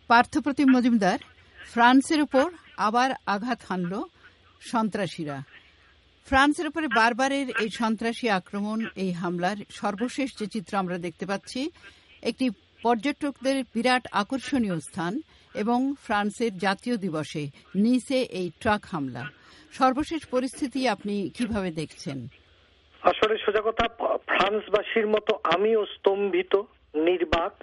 পার্থপ্রতিম মজুমদার, ফ্রান্সের উপর আবার আঘাত হানল সন্ত্রাসীরা। ফ্রান্সের উপরে বারবারের এই সন্ত্রাসী আক্রমণ, এই হামলার সর্বশেষ যে চিত্র আমরা দেখতে পাচ্ছি, একটি পর্যটকদের বিরাট আকর্ষণীয় স্থান এবং ফ্রান্সের জাতীয় দিবসে নিসে এই ট্রাক হামলা। সর্বশেষ পরিস্থিতি আপনি কিভাবে দেখছেন? আসলে সোজা কথা, ফ্রান্সবাসীর মতো আমিও স্তম্ভিত, নির্বাক,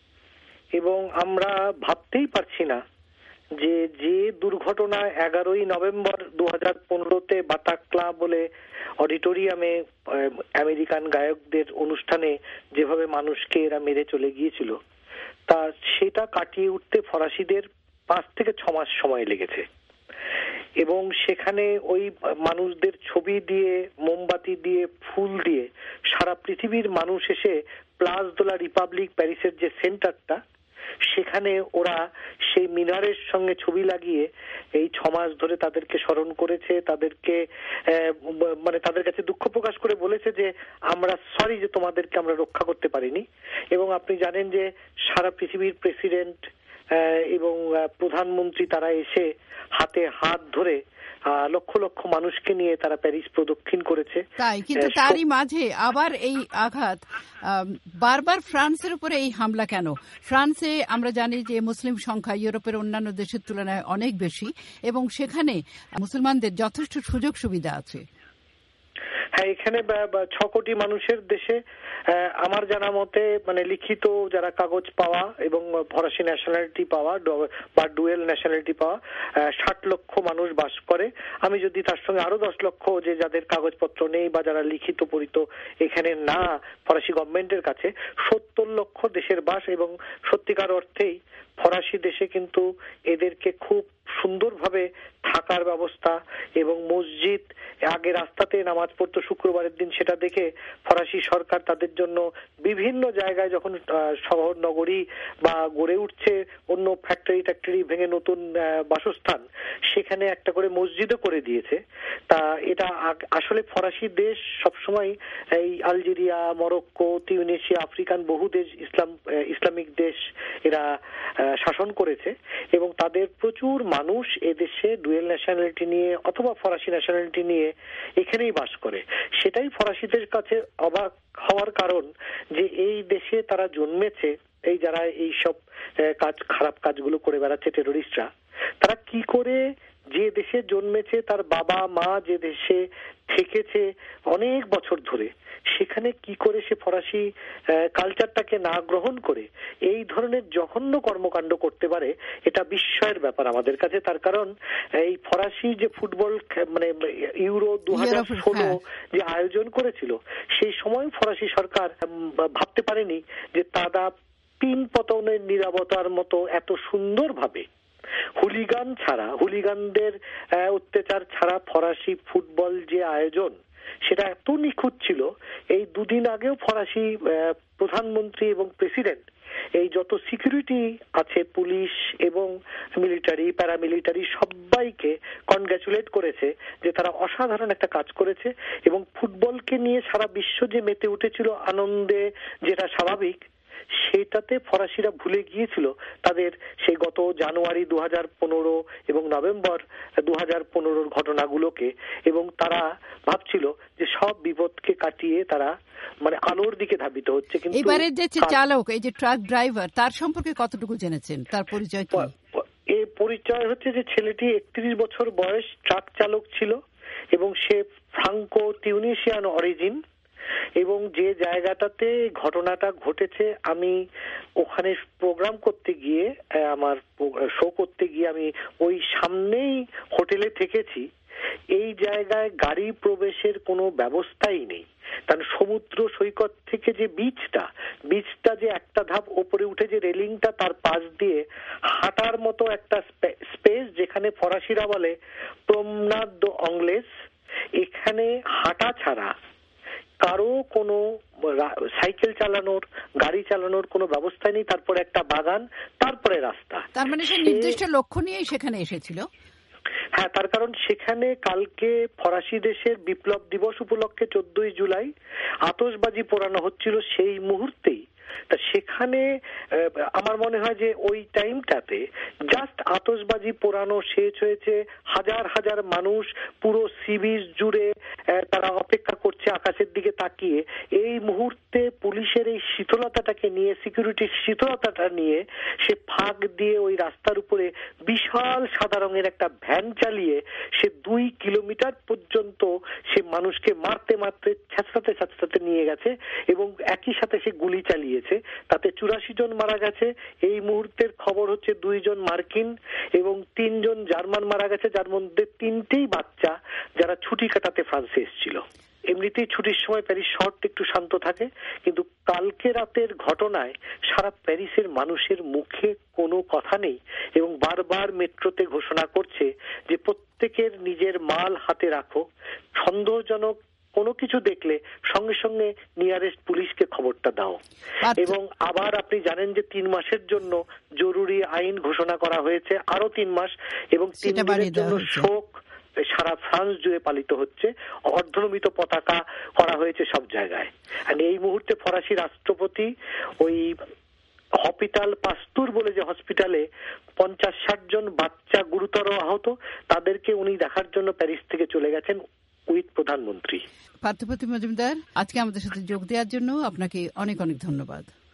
এবং আমরা ভাবতেই পারছি না যে দুর্ঘটনা 11ই নভেম্বর 2015-তে বাটাক্লা বলে অডিটোরিয়ামে আমেরিকান গায়কদের অনুষ্ঠানে যেভাবে মানুষকে এরা মেরে চলে গিয়েছিল, তা সেটা কাটিয়ে উঠতে ফরাসিদের 5 থেকে 6 মাস সময় লেগেছে। এবং সেখানে ওই মানুষদের ছবি দিয়ে, মোমবাতি দিয়ে, ফুল দিয়ে সারা পৃথিবীর মানুষ এসে প্লাস দো লা রিপাবলিক, প্যারিসের যে সেন্টারটা, সেখানে ওরা সেই মিনারের সঙ্গে ছবি লাগিয়ে এই 6 মাস ধরে তাদেরকে স্মরণ করেছে, তাদেরকে মানে তাদের কাছে দুঃখ প্রকাশ করে বলেছে যে আমরা সরি যে তোমাদেরকে আমরা রক্ষা করতে পারিনি। এবং আপনি জানেন যে সারা পৃথিবীর প্রেসিডেন্ট এবং প্রধানমন্ত্রী তারা এসে হাতে হাত ধরে লক্ষ লক্ষ মানুষকে নিয়ে তারা প্যারিস প্রদক্ষিণ করেছে। তাই, কিন্তু তারই মাঝে আবার এই আঘাত, বারবার ফ্রান্সের উপরে এই হামলা কেন? ফ্রান্সে আমরা জানি যে মুসলিম সংখ্যা ইউরোপের অন্যান্য দেশের তুলনায় অনেক বেশি এবং সেখানে মুসলমানদের যথেষ্ট সুযোগ সুবিধা আছে। হ্যাঁ, এখানে 6 কোটি মানুষের দেশে আমার জানা মতে মানে লিখিত যারা কাগজ পাওয়া এবং ফরাসি ন্যাশনালিটি পাওয়া বা ডুয়েল ন্যাশনালিটি পাওয়া 60 লক্ষ মানুষ বাস করে। আমি যদি তার সঙ্গে আরো 10 লক্ষ যে যাদের কাগজপত্র নেই বা যারা লিখিত পরিত এখানে না ফরাসি গভর্নমেন্টের কাছে, 70 লক্ষ দেশের বাস। এবং সত্যিকার অর্থেই ফরাসি দেশে কিন্তু এদেরকে খুব সুন্দরভাবে থাকার ব্যবস্থা এবং মসজিদ, আগে রাস্তাতে নামাজ পড়তো শুক্রবারের দিন, সেটা দেখে ফরাসি সরকার তাদের জন্য বিভিন্ন জায়গায় যখন শহর নগরী বা গড়ে উঠছে অন্য ফ্যাক্টরি ভেঙে নতুন বাসস্থান, সেখানে একটা করে মসজিদও করে দিয়েছে। তা এটা আসলে ফরাসি দেশ সবসময় এই আলজেরিয়া, মরক্কো, তিউনিসিয়া, আফ্রিকান বহু দেশ, ইসলামিক দেশ এরা শাসন করেছে এবং তাদের প্রচুর মানুষ এদেশে ডুয়েল ন্যাশনালিটি নিয়ে অথবা ফরাসি ন্যাশনালিটি নিয়ে এখানেই বাস করে। সেটাই ফরাসিদের কাছে অবাক হওয়ার কারণ যে এই দেশে তারা জন্মেছে, এই যারা এই সব খারাপ কাজগুলো করে বেড়াচ্ছে টেরোরিস্টরা, তারা কি করে যে দেশে জন্মেছে, তার বাবা মা যে দেশে থেকেছে অনেক বছর ধরে, সেখানে কি করে সে ফরাসি কালচারটাকে না গ্রহণ করে এই ধরনের জঘন্য কর্মকাণ্ড করতে পারে, এটা বিস্ময়ের ব্যাপার আমাদের কাছে। তার কারণ এই ফরাসি যে ফুটবল মানে ইউরো 2016 যে আয়োজন করেছিল, সেই সময় ফরাসি সরকার ভাবতে পারেনি যে তারা তিন পতনের নীরবতার মতো এত সুন্দরভাবে হুলিগান ছাড়া, হুলিগানদের অত্যাচার ছাড়া ফরাসি ফুটবল যে আয়োজন, সেটা এত নিখুঁত ছিল। এই 2 দিন আগেও ফরাসি প্রধানমন্ত্রী এবং প্রেসিডেন্ট এই যত সিকিউরিটি আছে, পুলিশ এবং মিলিটারি, প্যারামিলিটারি, সবাইকে কনগ্রাচুলেট করেছে যে তারা অসাধারণ একটা কাজ করেছে। এবং ফুটবলকে নিয়ে সারা বিশ্ব যে মেতে উঠেছিল আনন্দে, যেটা স্বাভাবিক, সেটাতে ফরাসিরা ভুলে গিয়েছিল তাদের সেই গত জানুয়ারি 2015 এবং নভেম্বর 2015 ঘটনাগুলোকে, এবং তারা ভাবছিল যে সব বিপদকে কাটিয়ে তারা মানে আলোর দিকে ধাবিত হচ্ছে। কিন্তু এবারে যে চালক, এই যে ট্রাক ড্রাইভার, তার সম্পর্কে কতটুকু জেনেছেন? তার পরিচয় কি? এই পরিচয় হচ্ছে যে ছেলেটি 31 বছর বয়স, ট্রাক চালক ছিল এবং সে ফ্রাঙ্কো টিউনিসিয়ান অরিজিন। এবং যে জায়গাটাতে ঘটনাটা ঘটেছে, আমি ওখানে প্রোগ্রাম করতে গিয়ে, আমার শো করতে গিয়ে আমি ওই সামনেই হোটেলে থেকেছি। এই জায়গায় গাড়ি প্রবেশের কোনো ব্যবস্থাই নেই, কারণ সমুদ্র সৈকত থেকে যে বিচটা যে একটা ধাপ ওপরে উঠে যে রেলিংটা, তার পাশ দিয়ে হাঁটার মতো একটা স্পেস, যেখানে ফরাসিরা বলে প্রমনাদ দো অংলেস, এখানে হাঁটা ছাড়া কারো কোনো সাইকেল চালানোর, গাড়ি চালানোর কোনো ব্যবস্থা নেই। তারপরে একটা বাগান, তারপরে রাস্তা। তার মানে সে নির্দিষ্ট লক্ষ্য নিয়েই সেখানে এসেছিল। হ্যাঁ, তার কারণ সেখানে কালকে ফরাসি দেশের বিপ্লব দিবস উপলক্ষে 14ই জুলাই আতশবাজি পোড়ানো হচ্ছিল। সেই মুহূর্তেই তা সেখানে আমার মনে হয় যে ওই টাইমটাতে জাস্ট আতশবাজি পোড়ানো শেষ হয়েছে, হাজার হাজার মানুষ পুরো সি বিচ জুড়ে তারা অপেক্ষা করছে আকাশের দিকে তাকিয়ে। এই মুহূর্তে পুলিশের এই শীতলতাটাকে নিয়ে, সিকিউরিটির শীতলতাটা নিয়ে সে ফাঁক দিয়ে ওই রাস্তার উপরে বিশাল সাদা রঙের একটা ভ্যান চালিয়ে সে 2 কিলোমিটার পর্যন্ত সে মানুষকে মারতে মারতে ছ্যাঁচড়াতে নিয়ে গেছে এবং একই সাথে সে গুলি চালিয়েছে। তাতে 84 জন মারা গেছে। এই মুহূর্তের খবর হচ্ছে 2 জন মার্কিন এবং 3 জন জার্মান মারা গেছে, যার মধ্যে 3টেই বাচ্চা যারা ছুটি কাটাতে ফ্রান্সে এসেছিল। এমনিতেই ছুটির সময় প্যারিস শহরটা একটু শান্ত থাকে, কিন্তু কালকে রাতের ঘটনায় সারা প্যারিসের মানুষের মুখে কোনো কথা নেই এবং বারবার মেট্রোতে ঘোষণা করছে যে প্রত্যেকের নিজের মাল হাতে রাখো, সন্দেহজনক কোনো কিছু দেখলে সঙ্গে সঙ্গে নিয়ারেস্ট পুলিশকে খবরটা দাও। এবং আবার আপনি জানেন যে 3 মাসের জন্য জরুরি আইন ঘোষণা করা হয়েছে, আরো 3 মাস, এবং 3 দিনের জন্য শোক সারা ফ্রান্স জুড়ে পালিত হচ্ছে। অর্ধনমিত পতাকা করা হয়েছে সব জায়গায়। আর এই মুহূর্তে ফরাসি রাষ্ট্রপতি ওই হসপিটাল পাস্তুর বলে যে হসপিটালে 50-60 জন বাচ্চা গুরুতর আহত, তাদেরকে উনি দেখার জন্য প্যারিস থেকে চলে গেছেন উইথ প্রধানমন্ত্রী। পার্থপ্রতিম মজুমদার, আজকে আমাদের সাথে যোগ দেওয়ার জন্য আপনাকে অনেক অনেক ধন্যবাদ।